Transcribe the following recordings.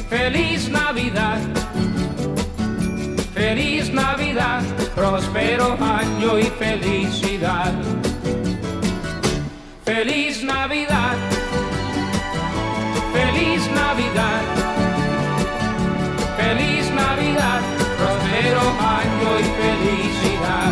Feliz Navidad, feliz Navidad, próspero año y felicidad. Feliz Navidad, feliz Navidad, feliz Navidad, próspero año y felicidad.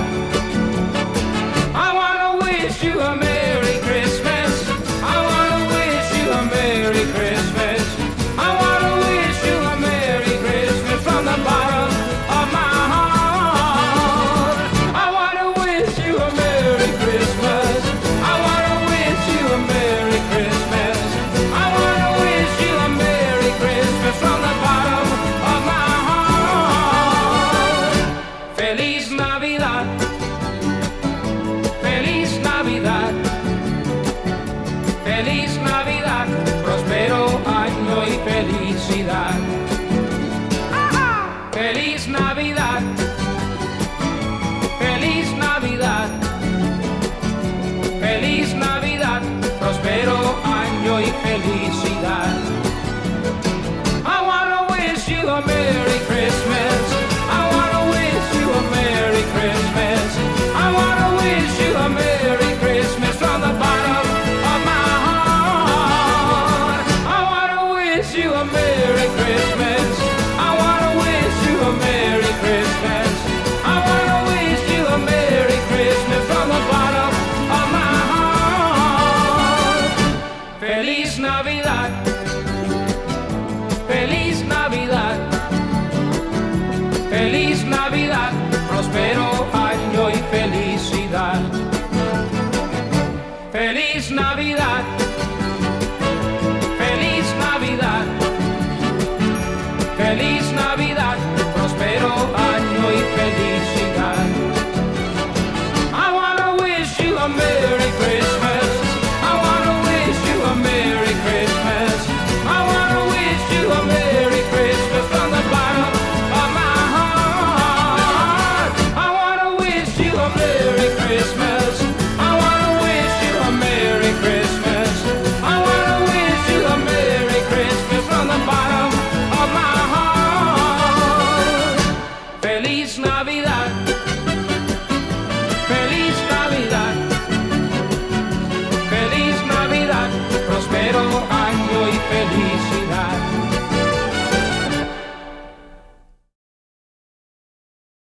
I wanna wish you a Merry Christmas. I wanna wish you a Merry Christmas. I wanna wish you a Merry Christmas from the bottom of my heart. I wanna wish you a Merry Christmas. I wanna wish you a Merry Christmas. I wanna wish you a Merry Christmas from the bottom of my heart. Feliz Navidad, feliz Navidad, feliz Navidad, próspero año y felicidad. Feliz Navidad, feliz Navidad, feliz Navidad, próspero año y felicidad. I wanna wish you a Merry Christmas. I wanna wish you a Merry Christmas. I wanna wish you a Merry Christmas from the bottom of my heart. I wanna wish you a Merry Christmas.